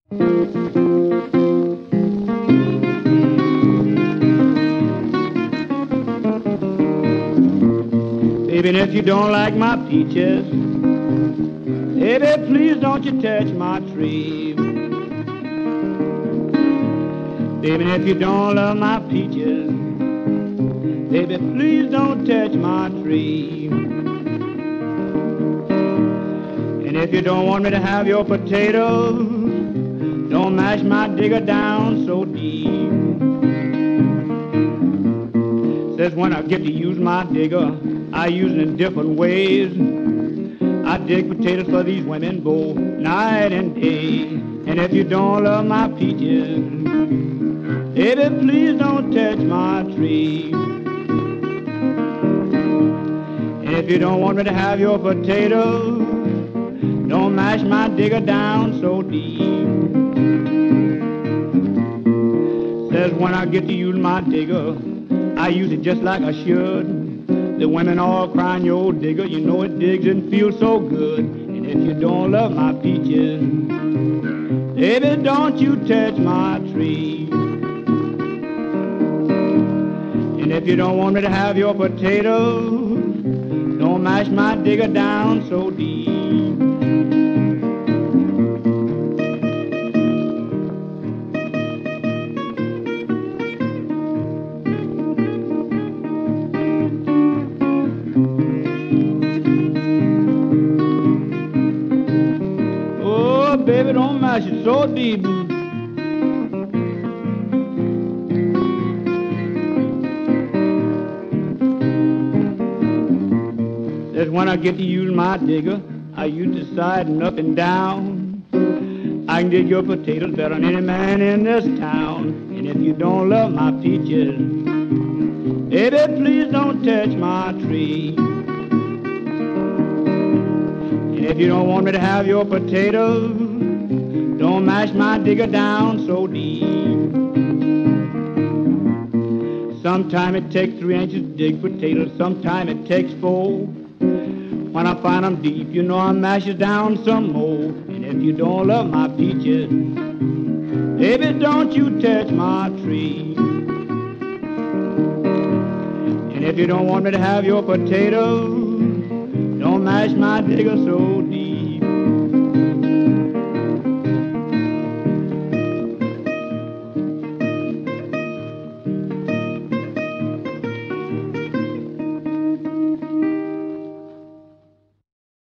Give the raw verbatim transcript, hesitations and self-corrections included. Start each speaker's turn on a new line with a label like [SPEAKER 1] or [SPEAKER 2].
[SPEAKER 1] Baby, if you don't like my peaches, baby, please don't you touch my tree. Baby, if you don't love my peaches, baby, please don't touch my tree. And if you don't want me to have your potatoes, don't mash my digger down so deep. Says when I get to use my digger, I use it in different ways. I dig potatoes for these women both night and day. And if you don't love my peaches, baby, please don't touch my tree. And if you don't want me to have your potatoes, don't mash my digger down so deep. Says when I get to use my digger, I use it just like I should. The women all crying, your digger, you know it digs and feels so good. And if you don't love my peaches, baby, don't you touch my tree. And if you don't want me to have your potatoes, don't mash my digger down so deep. Baby, don't mash it so deep. That's when I get to use my digger. I use the side and up and down. I can dig your potatoes better than any man in this town. And if you don't love my peaches, baby, please don't touch my tree. And if you don't want me to have your potatoes, don't mash my digger down so deep. Sometime it takes three inches to dig potatoes, sometime it takes four. When I find them deep, you know I mash it down some more. And if you don't love my peaches, baby, don't you touch my tree. And if you don't want me to have your potatoes, don't mash my digger so deep.